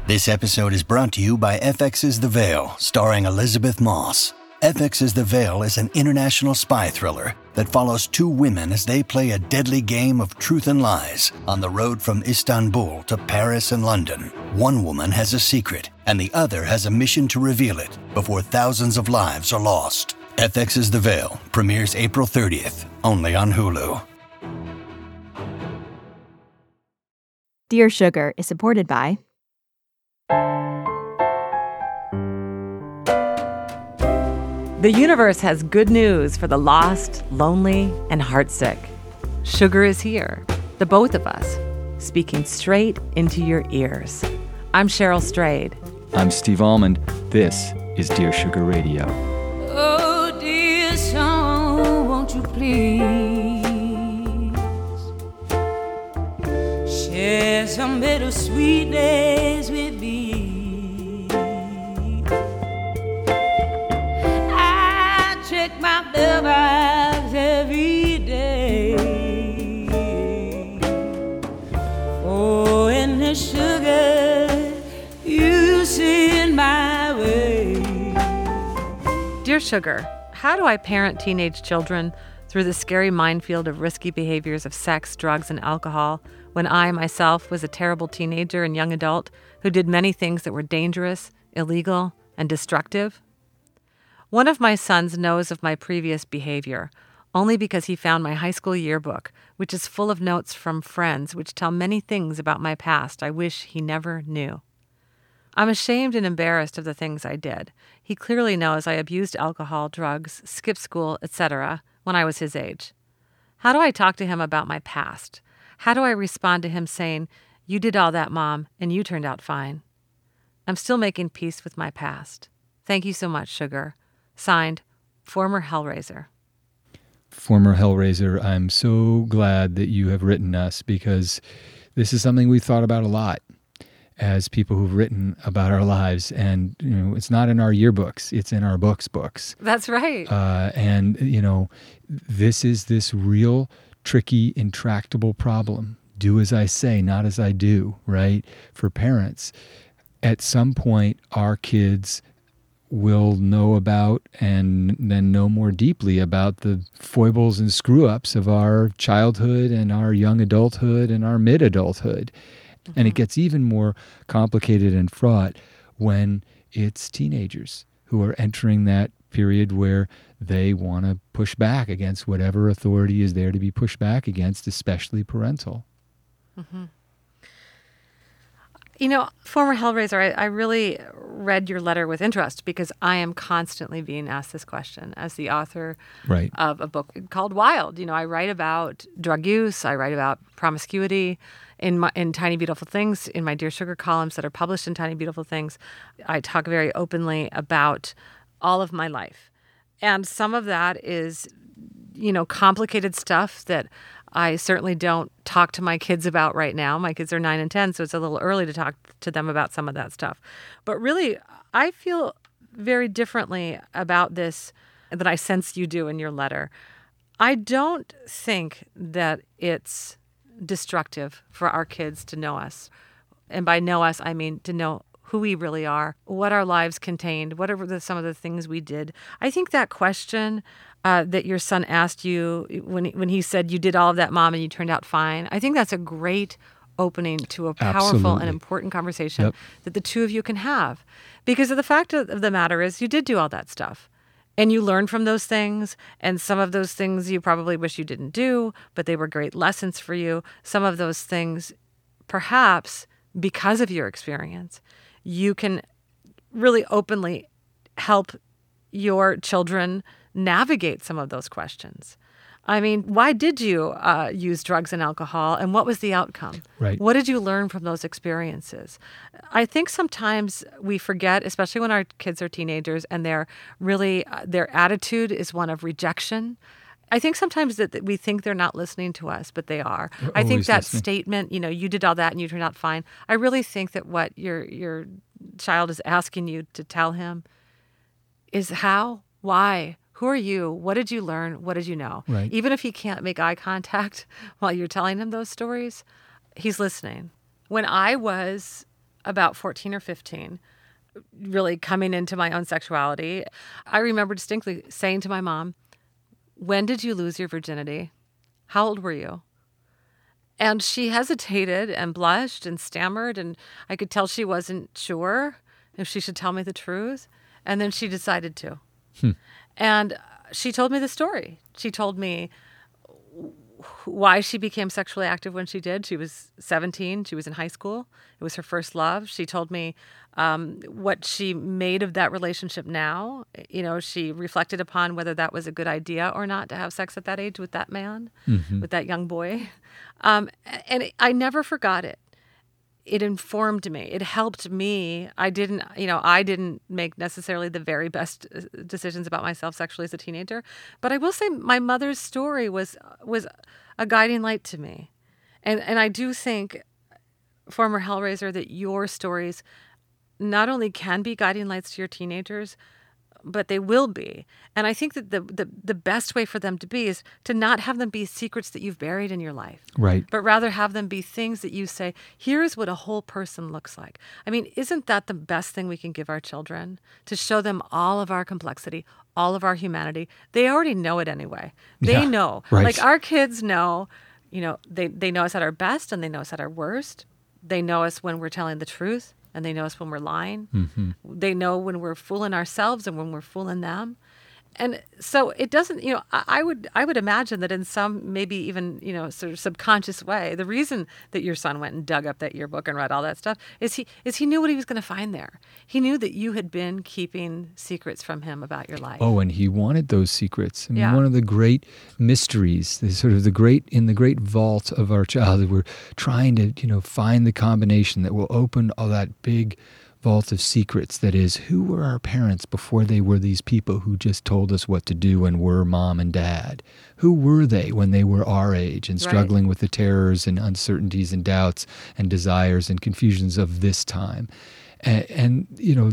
This episode is brought to you by FX's The Veil, starring Elizabeth Moss. FX's The Veil is an international spy thriller that follows two women as they play a deadly game of truth and lies on the road from Istanbul to Paris and London. One woman has a secret, and the other has a mission to reveal it before thousands of lives are lost. FX's The Veil premieres April 30th, only on Hulu. Dear Sugar is supported by The universe has good news for the lost, lonely, and heartsick. Sugar is here, the both of us, speaking straight into your ears. I'm Cheryl Strayed. I'm Steve Almond. This is Dear Sugar Radio. Oh, dear song, won't you please share some bittersweetness with me? My mailbox every day. Oh, and the sugar you send my way. Dear Sugar, how do I parent teenage children through the scary minefield of risky behaviors of sex, drugs, and alcohol when I myself was a terrible teenager and young adult who did many things that were dangerous, illegal, and destructive? One of my sons knows of my previous behavior, only because he found my high school yearbook, which is full of notes from friends which tell many things about my past I wish he never knew. I'm ashamed and embarrassed of the things I did. He clearly knows I abused alcohol, drugs, skipped school, etc. when I was his age. How do I talk to him about my past? How do I respond to him saying, "You did all that, Mom, and you turned out fine"? I'm still making peace with my past. Thank you so much, Sugar. Signed, Former Hellraiser. Former Hellraiser, I'm so glad that you have written us, because this is something we've thought about a lot as people who've written about our lives. And, it's not in our yearbooks, it's in our books. That's right. And, this is this real, tricky, intractable problem. Do as I say, not as I do, right? For parents. At some point, our kids will know about and then know more deeply about the foibles and screw-ups of our childhood and our young adulthood and our mid-adulthood. Mm-hmm. And it gets even more complicated and fraught when it's teenagers who are entering that period where they want to push back against whatever authority is there to be pushed back against, especially parental. Mm-hmm. Former Hellraiser, I really read your letter with interest because I am constantly being asked this question as the author of a book called Wild. I write about drug use. I write about promiscuity in Tiny Beautiful Things, in my Dear Sugar columns that are published in Tiny Beautiful Things. I talk very openly about all of my life. And some of that is, complicated stuff that I certainly don't talk to my kids about right now. My kids are 9 and 10, so it's a little early to talk to them about some of that stuff. But really, I feel very differently about this than I sense you do in your letter. I don't think that it's destructive for our kids to know us. And by know us, I mean to know who we really are, what our lives contained, what are some of the things we did. I think that question that your son asked you when he said, "You did all of that, Mom, and you turned out fine," I think that's a great opening to a powerful and important conversation that the two of you can have. Because the fact of the matter is you did do all that stuff. And you learned from those things, and some of those things you probably wish you didn't do, but they were great lessons for you. Some of those things, perhaps because of your experience, you can really openly help your children navigate some of those questions. I mean, why did you use drugs and alcohol, and what was the outcome? Right. What did you learn from those experiences? I think sometimes we forget, especially when our kids are teenagers, and they're really their attitude is one of rejection. I think sometimes that we think they're not listening to us, but they are. I think that statement, you did all that and you turned out fine. I really think that what your child is asking you to tell him is how, why, who are you, what did you learn, what did you know? Right. Even if he can't make eye contact while you're telling him those stories, he's listening. When I was about 14 or 15, really coming into my own sexuality, I remember distinctly saying to my mom, "When did you lose your virginity? How old were you?" And she hesitated and blushed and stammered, and I could tell she wasn't sure if she should tell me the truth. And then she decided to. And she told me the story. She told me why she became sexually active when she did. She was 17. She was in high school. It was her first love. She told me what she made of that relationship now. You know, she reflected upon whether that was a good idea or not to have sex at that age with that man, with that young boy. And I never forgot it. It informed me. It helped me. I didn't make necessarily the very best decisions about myself sexually as a teenager, but I will say my mother's story was a guiding light to me. And I do think, former Hellraiser, that your stories not only can be guiding lights to your teenagers, but they will be. And I think that the best way for them to be is to not have them be secrets that you've buried in your life. Right. But rather have them be things that you say, here's what a whole person looks like. I mean, isn't that the best thing we can give our children? To show them all of our complexity, all of our humanity. They already know it anyway. They know. Right. Like our kids know, they know us at our best and they know us at our worst. They know us when we're telling the truth. And they know us when we're lying. They know when we're fooling ourselves and when we're fooling them. And so it doesn't, I would imagine that in some, maybe even, sort of subconscious way, the reason that your son went and dug up that yearbook and read all that stuff is he knew what he was going to find there. He knew that you had been keeping secrets from him about your life. Oh, and he wanted those secrets. I mean, one of the great mysteries, in the great vault of our childhood, we're trying to, find the combination that will open all that big vault of secrets. That is, who were our parents before they were these people who just told us what to do and were mom and dad? Who were they when they were our age and struggling with the terrors and uncertainties and doubts and desires and confusions of this time? And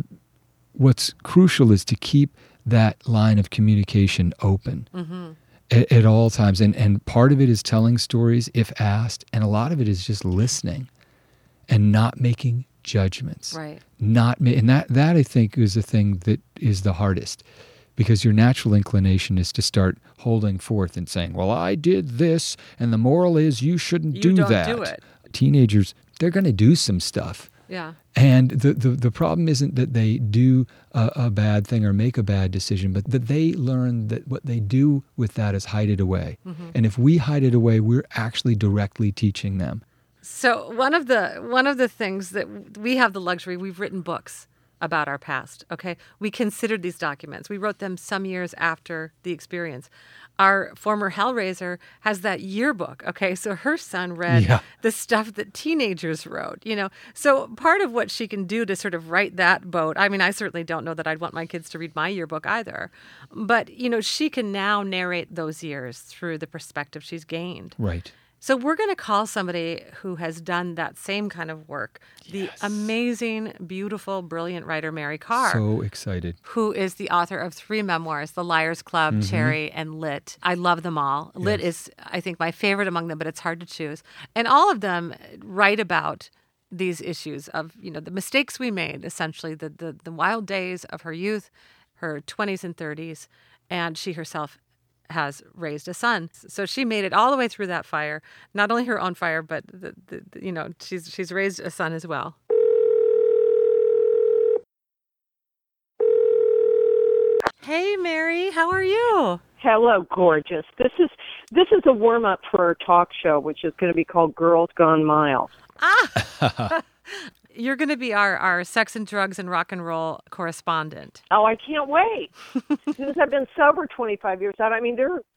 what's crucial is to keep that line of communication open at all times. And part of it is telling stories if asked, and a lot of it is just listening and not making judgments. Right. And that I think is the thing that is the hardest, because your natural inclination is to start holding forth and saying, well, I did this, and the moral is you shouldn't do that. You don't do it. Teenagers, they're going to do some stuff. Yeah. And the problem isn't that they do a bad thing or make a bad decision, but that they learn that what they do with that is hide it away. And if we hide it away, we're actually directly teaching them. So one of the things that we have the luxury, we've written books about our past, okay? We considered these documents. We wrote them some years after the experience. Our former Hellraiser has that yearbook, okay? So her son read the stuff that teenagers wrote, So part of what she can do to sort of right that boat, I mean, I certainly don't know that I'd want my kids to read my yearbook either. But, she can now narrate those years through the perspective she's gained. Right. So we're going to call somebody who has done that same kind of work, the amazing, beautiful, brilliant writer Mary Karr. So excited. Who is the author of 3 memoirs, The Liars Club, Cherry, and Lit. I love them all. Yes. Lit is, I think, my favorite among them, but it's hard to choose. And all of them write about these issues of, the mistakes we made, essentially, the wild days of her youth, her 20s and 30s, and she herself has raised a son. So she made it all the way through that fire, not only her own fire, but she's raised a son as well. Hey, Mary, how are you? Hello, gorgeous. This is a warm up for our talk show, which is going to be called Girls Gone Mild. You're going to be our sex and drugs and rock and roll correspondent. Oh, I can't wait. Since I've been sober 25 years out, I mean,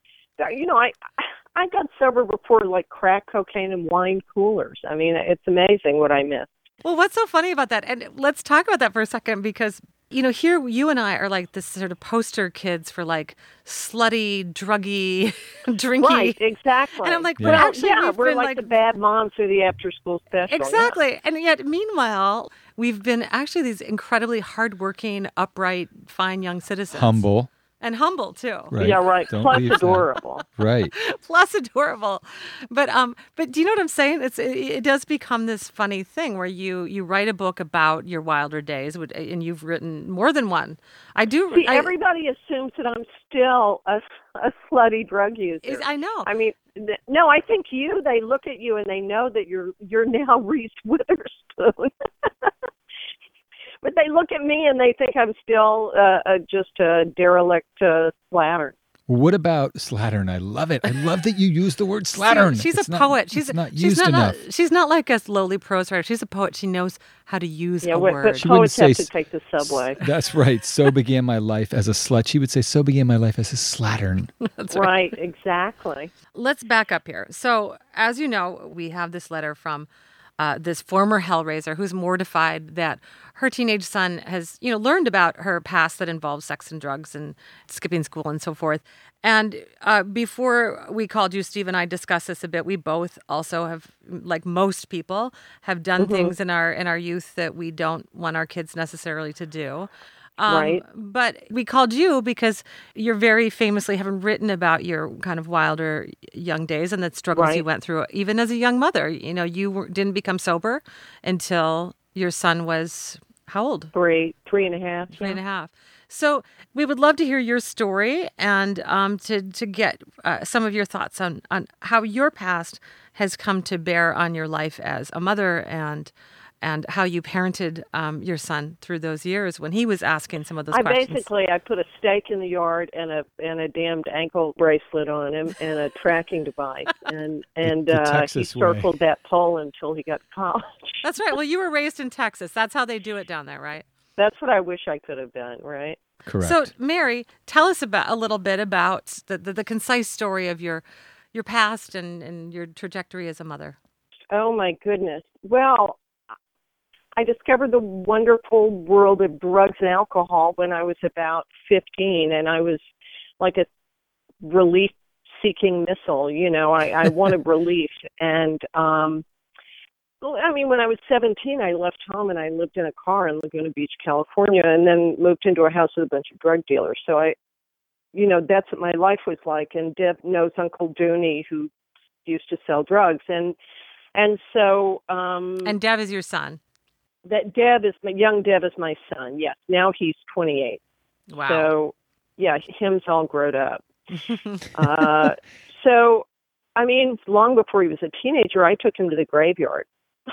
I got sober before like crack cocaine and wine coolers. I mean, it's amazing what I missed. Well, what's so funny about that? And let's talk about that for a second, because here you and I are like this sort of poster kids for like slutty, druggy, drinky. Right, exactly. And I'm like, we're been like the bad moms through the after-school special. Exactly. Yeah. And yet, meanwhile, we've been actually these incredibly hardworking, upright, fine young citizens. Humble. And humble too. Right. Yeah, right. Don't Plus leave that. adorable. Right. Plus adorable. But do you know what I'm saying? It does become this funny thing where you write a book about your wilder days, and you've written more than one. See, everybody assumes that I'm still a slutty drug user. I know. I mean, no, I think they look at you and they know that you're now Reese Witherspoon. But they look at me and they think I'm still just a derelict slattern. Well, what about slattern? I love it. I love that you use the word slattern. She's a poet. She's not used enough. She's not like a lowly prose writer. She's a poet. She knows how to use a word. But poets have to take the subway. That's right. So began my life as a slut. She would say, so began my life as a slattern. That's right. Exactly. Let's back up here. So, as you know, we have this letter from this former Hellraiser who's mortified that her teenage son has, learned about her past that involves sex and drugs and skipping school and so forth. And before we called you, Steve and I discussed this a bit. We both also have, like most people, have done things in our youth that we don't want our kids necessarily to do. Right. But we called you because you're very famously having written about your kind of wilder young days and the struggles you went through, even as a young mother. Didn't become sober until your son was how old? 3.5. 3.5. So we would love to hear your story and to get some of your thoughts on how your past has come to bear on your life as a mother and how you parented your son through those years when he was asking some of those questions. I put a stake in the yard and a damned ankle bracelet on him and a tracking device, and he circled that pole until he got to college. That's right. Well, you were raised in Texas. That's how they do it down there, right? That's what I wish I could have done, right? Correct. So, Mary, tell us a little bit about the concise story of your past and your trajectory as a mother. Oh my goodness. Well, I discovered the wonderful world of drugs and alcohol when I was about 15, and I was like a relief-seeking missile. I wanted relief. And, when I was 17, I left home and I lived in a car in Laguna Beach, California, and then moved into a house with a bunch of drug dealers. So that's what my life was like. And Deb knows Uncle Dooney, who used to sell drugs. And so... and Deb is your son. Young Deb is my son. Yes. Now he's 28. Wow. So, yeah, him's all grown up. So, long before he was a teenager, I took him to the graveyard.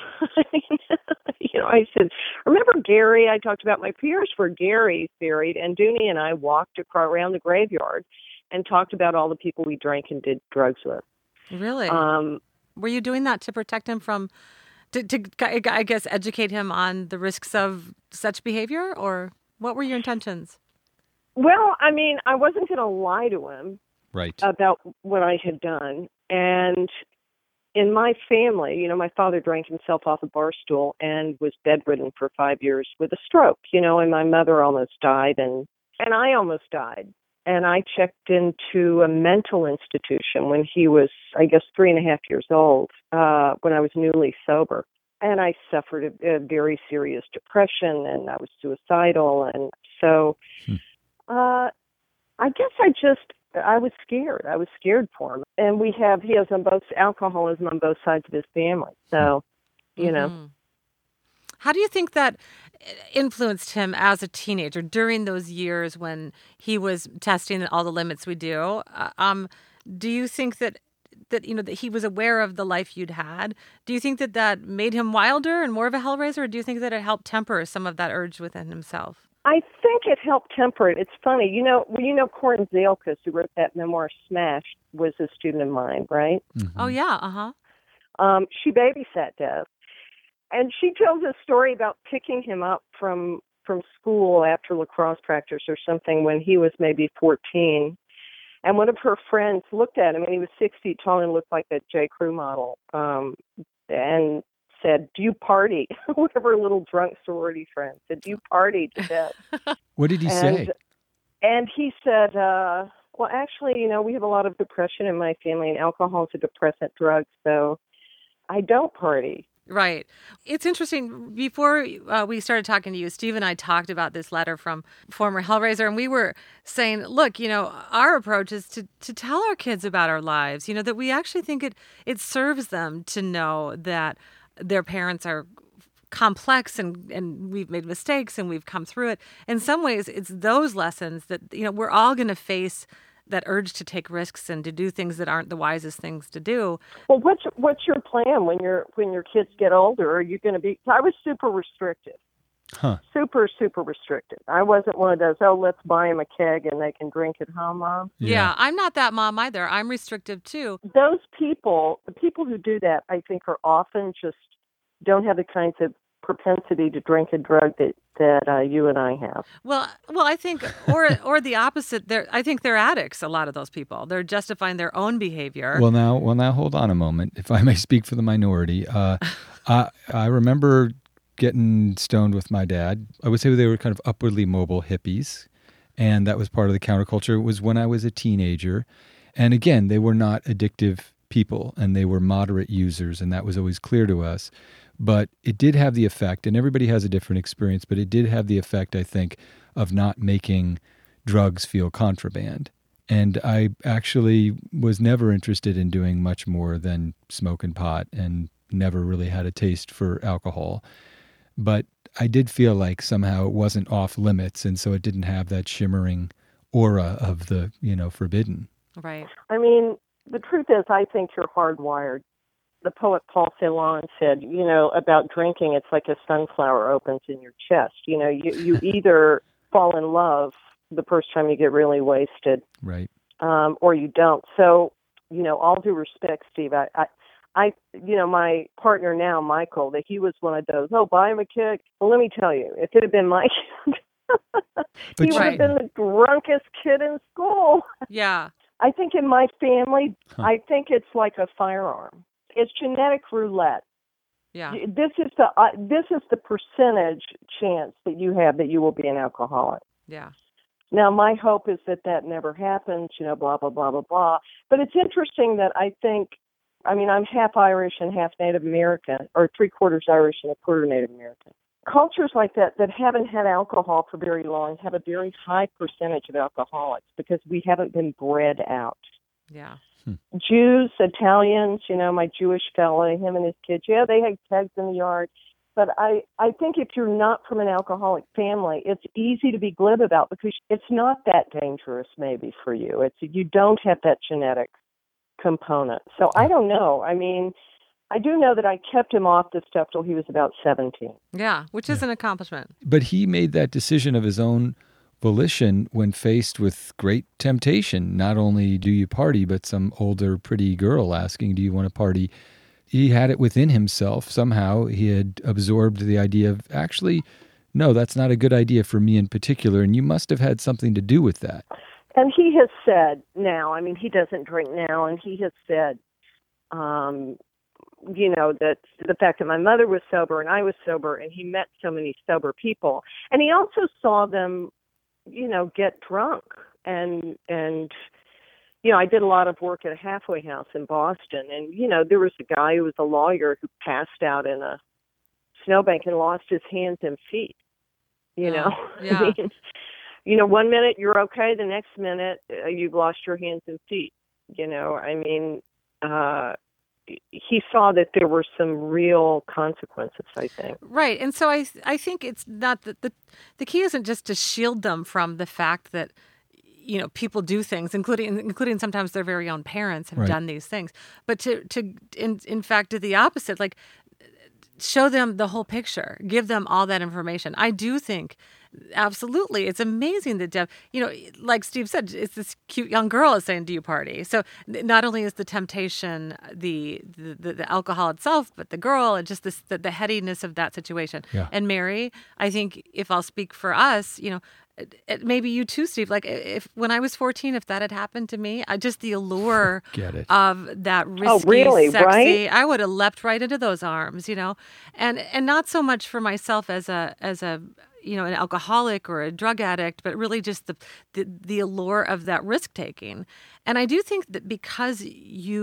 I said, remember Gary? I talked about my peers where Gary's buried, and Dooney and I walked around the graveyard and talked about all the people we drank and did drugs with. Really? Were you doing that to protect him from... To, I guess, educate him on the risks of such behavior, or what were your intentions? Well, I wasn't going to lie to him about what I had done. And in my family, my father drank himself off a bar stool and was bedridden for 5 years with a stroke, and my mother almost died, and I almost died. And I checked into a mental institution when he was, I guess, 3.5 years old, when I was newly sober. And I suffered a very serious depression, and I was suicidal. And so I guess I was scared. I was scared for him. And he has alcoholism on both sides of his family. So, How do you think that influenced him as a teenager during those years when he was testing all the limits we do? Do you think that he was aware of the life you'd had? Do you think that made him wilder and more of a Hellraiser, or do you think that it helped temper some of that urge within himself? I think it helped temper it. It's funny, Corinne Zalkus, who wrote that memoir Smashed, was a student of mine, right? Mm-hmm. Oh yeah, She babysat Deb. And she tells a story about picking him up from school after lacrosse practice or something when he was maybe 14. And one of her friends looked at him, and he was 6 feet tall and looked like a J. Crew model, and said, "Do you party?" One of her little drunk sorority friends said, "Do you party to death?" What did he say? And he said, well, actually, we have a lot of depression in my family, and alcohol is a depressant drug, so I don't party. Right. It's interesting. Before we started talking to you, Steve and I talked about this letter from former Hellraiser, and we were saying, look, our approach is to tell our kids about our lives, that we actually think it serves them to know that their parents are complex and we've made mistakes and we've come through it. In some ways, it's those lessons that, we're all going to face that urge to take risks and to do things that aren't the wisest things to do. Well, what's your plan when your kids get older? Are you going to be? I was super restrictive, super restrictive. I wasn't one of those. Oh, let's buy them a keg and they can drink at home, Mom. Yeah, I'm not that mom either. I'm restrictive too. Those people, the people who do that, I think, are often just don't have the kinds of propensity to drink and drug that you and I have. Well, I think, or the opposite. I think they're addicts. A lot of those people, they're justifying their own behavior. Well, now, hold on a moment. If I may speak for the minority, I remember getting stoned with my dad. I would say they were kind of upwardly mobile hippies, and that was part of the counterculture. It was when I was a teenager, and again, they were not addictive people, and they were moderate users, and that was always clear to us. But it did have the effect, and everybody has a different experience, but it did have the effect, I think, of not making drugs feel contraband. And I actually was never interested in doing much more than smoking pot and never really had a taste for alcohol. But I did feel like somehow it wasn't off limits, and so it didn't have that shimmering aura of the, forbidden. Right. I mean, the truth is, I think you're hardwired. The poet Paul Celan said, about drinking, it's like a sunflower opens in your chest. You either fall in love the first time you get really wasted, right, or you don't. So, all due respect, Steve, I my partner now, Michael, that he was one of those, buy him a keg. Well, let me tell you, if it had been my kid, he would have been the drunkest kid in school. Yeah. I think in my family, I think it's like a firearm. It's genetic roulette. Yeah. This is the percentage chance that you have that you will be an alcoholic. Yeah. Now, my hope is that never happens, blah, blah, blah, blah, blah. But it's interesting that I'm half Irish and half Native American, or 3/4 Irish and 1/4 Native American. Cultures like that haven't had alcohol for very long have a very high percentage of alcoholics because we haven't been bred out. Yeah. Jews, Italians, my Jewish fella, him and his kids, they had kegs in the yard. But I think if you're not from an alcoholic family, it's easy to be glib about because it's not that dangerous maybe for you. You don't have that genetic component. So I don't know. I mean, I do know that I kept him off this stuff till he was about 17. Yeah, which is an accomplishment. But he made that decision of his own volition when faced with great temptation. Not only do you party, but some older, pretty girl asking, do you want to party? He had it within himself. Somehow he had absorbed the idea of, actually, no, that's not a good idea for me in particular, and you must have had something to do with that. And he has said now, he doesn't drink now, and he has said, that the fact that my mother was sober and I was sober, and he met so many sober people. And he also saw them get drunk. And I did a lot of work at a halfway house in Boston. And, there was a guy who was a lawyer who passed out in a snowbank and lost his hands and feet, Yeah. I 1 minute you're okay. The next minute you've lost your hands and feet. He saw that there were some real consequences, I think. Right. And so I think it's not that the key isn't just to shield them from the fact that, people do things, including sometimes their very own parents have done these things, but to in fact do the opposite, like show them the whole picture, give them all that information. I do think absolutely it's amazing that Deb, like Steve said, it's this cute young girl is saying, do you party? So not only is the temptation the alcohol itself, but the girl and just the headiness of that situation. Yeah. And Mary, I think if I'll speak for us, maybe you too, Steve, like if when I was 14, if that had happened to me, just the allure of that risky, sexy, right? I would have leapt right into those arms, and not so much for myself as a an alcoholic or a drug addict, but really just the allure of that risk taking. And I do think that because you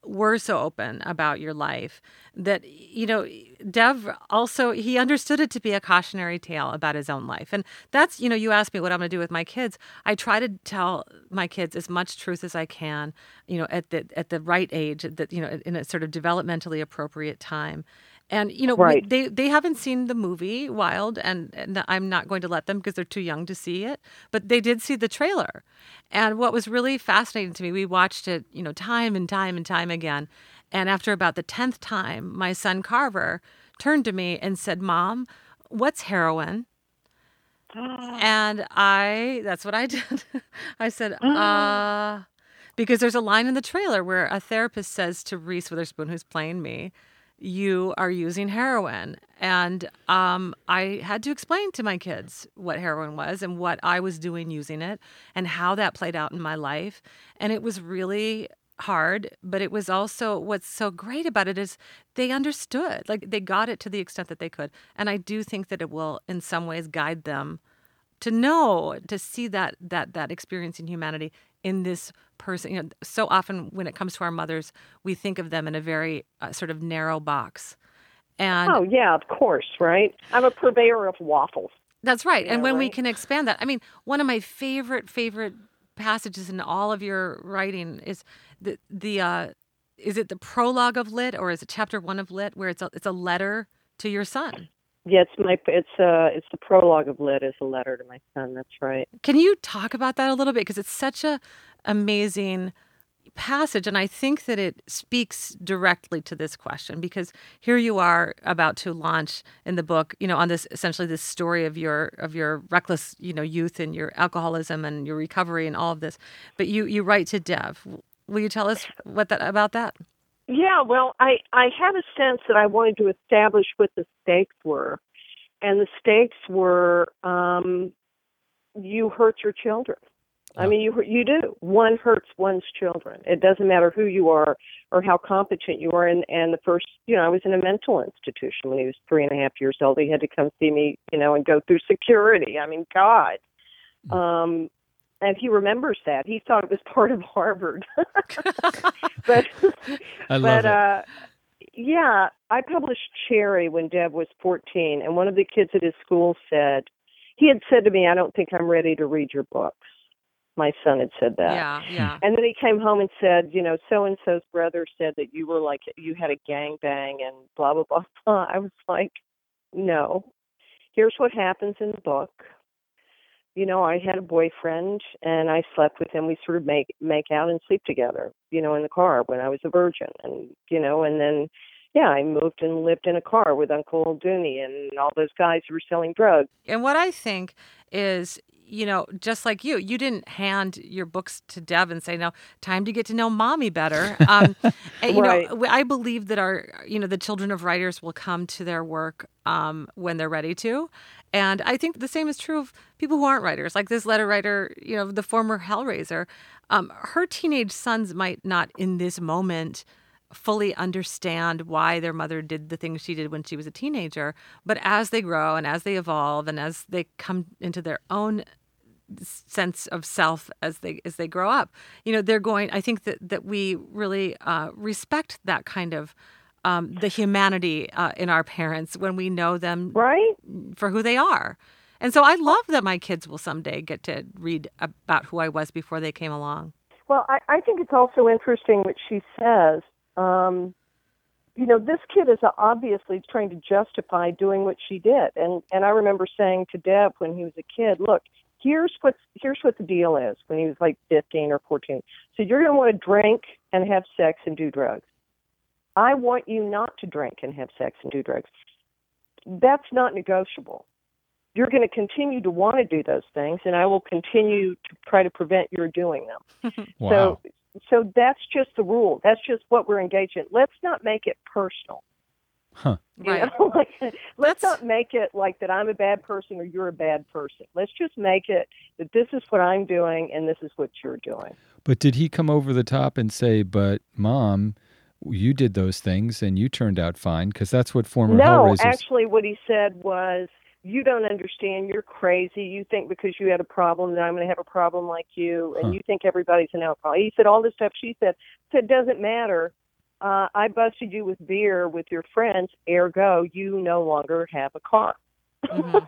were so open about your life that, Dev also, he understood it to be a cautionary tale about his own life. And that's, you asked me what I'm going to do with my kids. I try to tell my kids as much truth as I can, at the right age, that, in a sort of developmentally appropriate time. And, Right. they haven't seen the movie Wild, and I'm not going to let them because they're too young to see it. But they did see the trailer. And what was really fascinating to me, we watched it, time and time and time again. And after about the 10th time, my son Carver turned to me and said, "Mom, what's heroin?" And that's what I did. I said, because there's a line in the trailer where a therapist says to Reese Witherspoon, who's playing me, "You are using heroin." And I had to explain to my kids what heroin was and what I was doing using it and how that played out in my life. And it was really hard, but it was also, what's so great about it is they understood. Like, they got it to the extent that they could. And I do think that it will in some ways guide them to see that experience in humanity in this person. So often when it comes to our mothers, we think of them in a very sort of narrow box. And oh yeah, of course, right? I'm a purveyor of waffles. That's right. And when we right? can expand that, I mean, one of my favorite passages in all of your writing is is it the prologue of Lit, or is it chapter 1 of Lit, where it's a letter to your son? Yeah, it's the prologue of Lit, is a letter to my son. That's right. Can you talk about that a little bit, because it's such a amazing passage, and I think that it speaks directly to this question, because here you are about to launch in the book, on this, essentially this story of your reckless, youth and your alcoholism and your recovery and all of this. But you write to Dev. Will you tell us about that? Yeah, well, I had a sense that I wanted to establish what the stakes were, and the stakes were you hurt your children. I mean, you do. One hurts one's children. It doesn't matter who you are or how competent you are. And the first, I was in a mental institution when he was 3.5 years old. He had to come see me, and go through security. I mean, God. And he remembers that. He thought it was part of Harvard. but I love it. Yeah, I published Cherry when Deb was 14, and one of the kids at his school he had said to me, "I don't think I'm ready to read your books." My son had said that. Yeah. And then he came home and said, so-and-so's brother said that you were like, you had a gangbang and blah, blah, blah, blah. I was like, no. Here's what happens in the book. I had a boyfriend and I slept with him. We sort of make out and sleep together, in the car when I was a virgin. And, and then, I moved and lived in a car with Uncle Dooney and all those guys who were selling drugs. And what I think is, just like you didn't hand your books to Dev and say, "No, time to get to know mommy better." And, Right. I believe that the children of writers will come to their work when they're ready to. And I think the same is true of people who aren't writers, like this letter writer, the former Hellraiser. Her teenage sons might not in this moment fully understand why their mother did the things she did when she was a teenager. But as they grow and as they evolve and as they come into their own sense of self as they grow up, they're going, I think that we really respect that kind of the humanity in our parents when we know them right for who they are. And so I love that my kids will someday get to read about who I was before they came along. Well, I think it's also interesting what she says. This kid is obviously trying to justify doing what she did. And I remember saying to Deb when he was a kid, look, here's what the deal is, when he was like 15 or 14. So you're going to want to drink and have sex and do drugs. I want you not to drink and have sex and do drugs. That's not negotiable. You're going to continue to want to do those things, and I will continue to try to prevent your doing them. Wow. So that's just the rule. That's just what we're engaged in. Let's not make it personal. Huh. Right. Let's not make it like that I'm a bad person or you're a bad person. Let's just make it that this is what I'm doing and this is what you're doing. But did he come over the top and say, "But Mom, you did those things and you turned out fine"? Because that's what former Hellraisers... No, actually what he said was, "You don't understand. You're crazy. You think because you had a problem that I'm going to have a problem like you, and you think everybody's an alcoholic." He said all this stuff. She said, "It doesn't matter. I busted you with beer with your friends, ergo, you no longer have a car. Mm-hmm.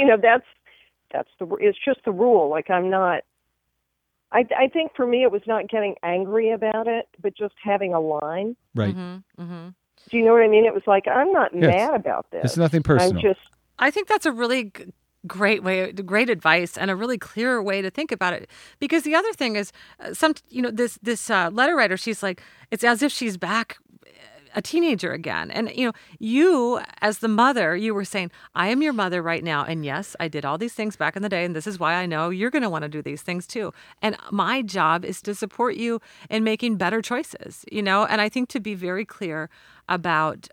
It's just the rule. Like, I'm not, I think for me it was not getting angry about it, but just having a line. Right. Mm-hmm. Mm-hmm. Do you know what I mean? It was like, I'm not mad about this. It's nothing personal. I think that's a really great advice and a really clear way to think about it. Because the other thing is, this letter writer, she's like, it's as if she's back a teenager again. And, you as the mother, you were saying, I am your mother right now. And yes, I did all these things back in the day. And this is why I know you're going to want to do these things too. And my job is to support you in making better choices, and I think to be very clear about,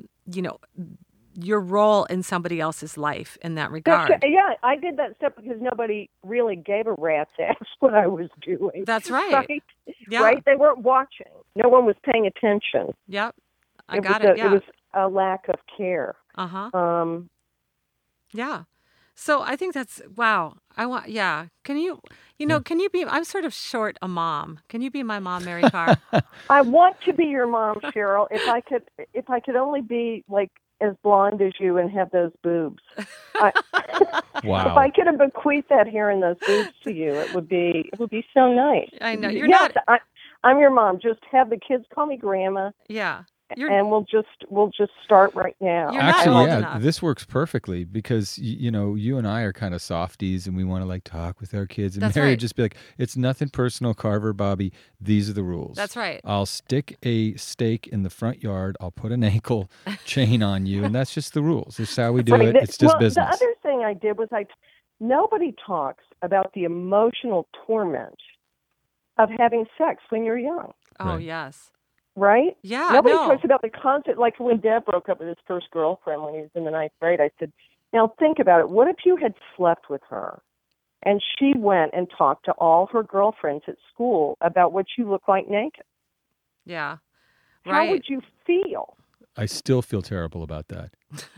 your role in somebody else's life in that regard. Yeah, I did that step because nobody really gave a rat's ass what I was doing. That's right. Right? Yeah. Right? They weren't watching. No one was paying attention. Yep. It was a lack of care. Uh-huh. Yeah. So I think that's, wow. Can you be, I'm sort of short a mom. Can you be my mom, Mary Karr? I want to be your mom, Cheryl. If I could only be like as blonde as you and have those boobs. Wow. If I could have bequeathed that hair and those boobs to you, it would be so nice. I know. You're not. I'm your mom. Just have the kids call me grandma. Yeah. And we'll just start right now. Actually, this works perfectly because you and I are kind of softies and we want to like talk with our kids. And Mary would just be like, "It's nothing personal, Carver, Bobby. These are the rules." That's right. I'll stick a stake in the front yard. I'll put an ankle chain on you, and that's just the rules. It's how we do it. It's just business. The other thing I did was nobody talks about the emotional torment of having sex when you're young. Oh, yes. Right? Yeah. Nobody talks about the concept. Like when Deb broke up with his first girlfriend when he was in the 9th grade, I said, now think about it. What if you had slept with her and she went and talked to all her girlfriends at school about what you look like naked? Yeah. Right. How would you feel? I still feel terrible about that.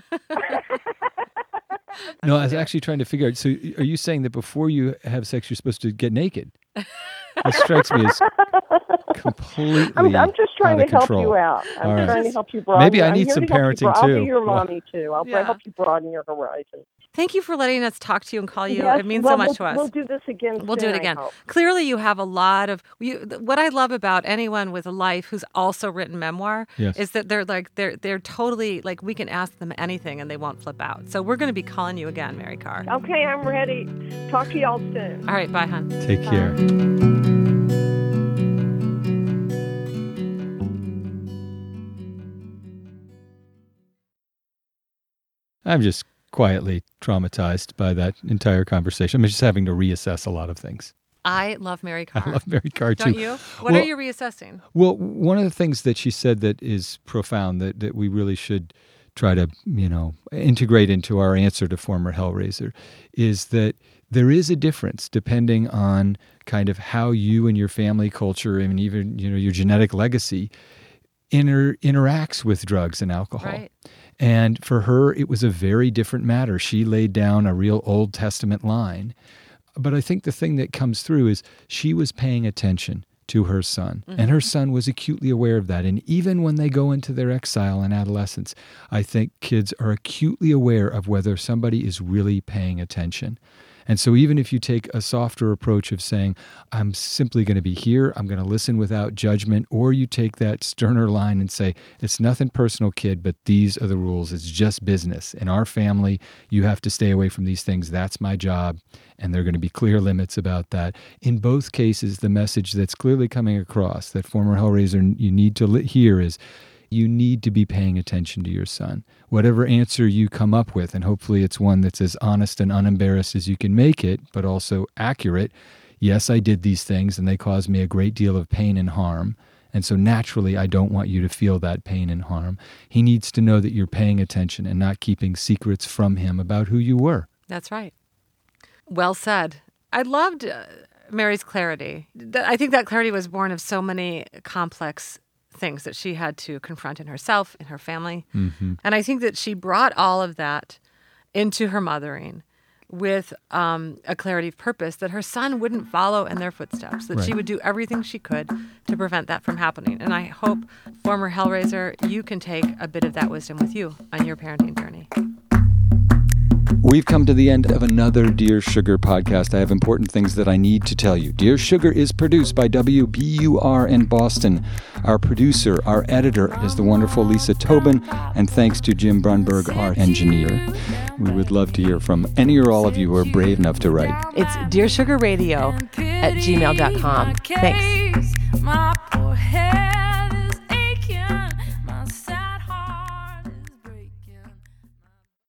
No, I was actually trying to figure out. So are you saying that before you have sex, you're supposed to get naked? This strikes me as completely I'm just trying to help control. You out. I'm trying to help you broaden. Maybe I need some parenting too. I'll be your mommy too. I'll help you broaden your horizon. Thank you for letting us talk to you and call you. Yes, it means so much to us. We'll do this again. We'll do it again. Clearly, you have a lot of. What I love about anyone with a life who's also written memoir is that they're totally like we can ask them anything and they won't flip out. So we're going to be calling you again, Mary Karr. Okay, I'm ready. Talk to y'all soon. All right, bye, hon. Take care. I'm just quietly traumatized by that entire conversation. I'm just having to reassess a lot of things. I love Mary Karr. I love Mary Karr too. Don't you? What are you reassessing? Well, one of the things that she said that is profound that we really should try to, integrate into our answer to former Hellraiser is that there is a difference depending on kind of how you and your family culture and even, your genetic legacy interacts with drugs and alcohol. Right. And for her, it was a very different matter. She laid down a real Old Testament line. But I think the thing that comes through is she was paying attention to her son. Mm-hmm. And her son was acutely aware of that. And even when they go into their exile and adolescence, I think kids are acutely aware of whether somebody is really paying attention. And so even if you take a softer approach of saying, I'm simply going to be here, I'm going to listen without judgment, or you take that sterner line and say, it's nothing personal, kid, but these are the rules. It's just business. In our family, you have to stay away from these things. That's my job. And there are going to be clear limits about that. In both cases, the message that's clearly coming across that former Hellraiser you need to hear is, you need to be paying attention to your son. Whatever answer you come up with, and hopefully it's one that's as honest and unembarrassed as you can make it, but also accurate. Yes, I did these things and they caused me a great deal of pain and harm. And so naturally, I don't want you to feel that pain and harm. He needs to know that you're paying attention and not keeping secrets from him about who you were. That's right. Well said. I loved Mary's clarity. I think that clarity was born of so many complex things that she had to confront in herself, in her family. Mm-hmm. And I think that she brought all of that into her mothering with a clarity of purpose that her son wouldn't follow in their footsteps, that she would do everything she could to prevent that from happening. And I hope, former Hellraiser, you can take a bit of that wisdom with you on your parenting journey. We've come to the end of another Dear Sugar podcast. I have important things that I need to tell you. Dear Sugar is produced by WBUR in Boston. Our producer, our editor, is the wonderful Lisa Tobin, and thanks to Jim Brunberg, our engineer. We would love to hear from any or all of you who are brave enough to write. It's dearsugarradio@gmail.com. Thanks.